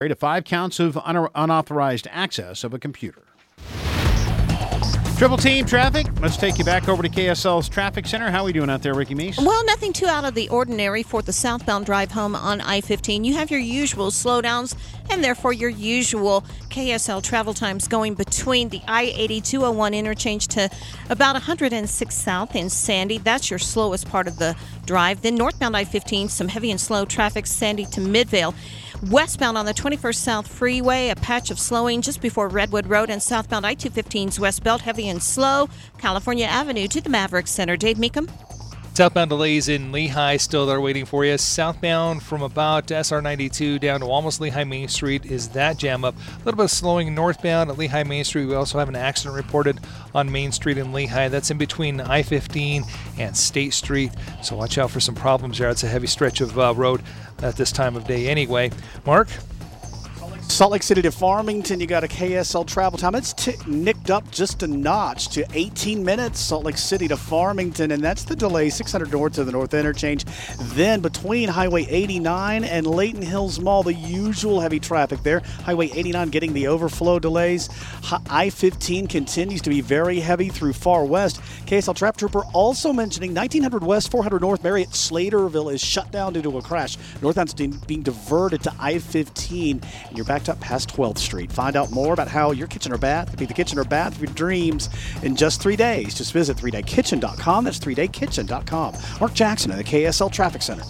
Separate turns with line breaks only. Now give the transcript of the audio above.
to 5 counts of unauthorized access of a computer. Triple Team Traffic. Let's take you back over to KSL's Traffic Center. How are we doing out there, Ricky Meese?
Well, nothing too out of the ordinary for the southbound drive home on I-15. You have your usual slowdowns and therefore your usual KSL travel times going between the I-80-201 interchange to about 106 South in Sandy. That's your slowest part of the drive. Then northbound I-15, some heavy and slow traffic, Sandy to Midvale. Westbound on the 21st South Freeway, a patch of slowing just before Redwood Road, and southbound I-215's West Belt, heavy and slow, California Avenue to the Maverick Center. Dave Meekum.
Southbound delays in Lehigh still there waiting for you. Southbound from about SR 92 down to almost Lehigh Main Street is that jam up. A little bit of slowing northbound at Lehigh Main Street. We also have an accident reported on Main Street in Lehigh. That's in between I-15 and State Street. So watch out for some problems there. It's a heavy stretch of road at this time of day anyway. Mark?
Salt Lake City to Farmington, you got a KSL travel time. It's nicked up just a notch to 18 minutes, Salt Lake City to Farmington, and that's the delay, 600 north to the north interchange. Then between Highway 89 and Layton Hills Mall, the usual heavy traffic there. Highway 89 getting the overflow delays. I-15 continues to be very heavy through Far West. KSL Traffic Trooper also mentioning 1900 West, 400 North, Marriott Slaterville is shut down due to a crash. Northbound's being diverted to I-15, and you're backed up past 12th Street. Find out more about how your kitchen or bath could be the kitchen or bath of your dreams in just 3 days. Just visit 3daykitchen.com. That's 3daykitchen.com. Mark Jackson in the KSL Traffic Center.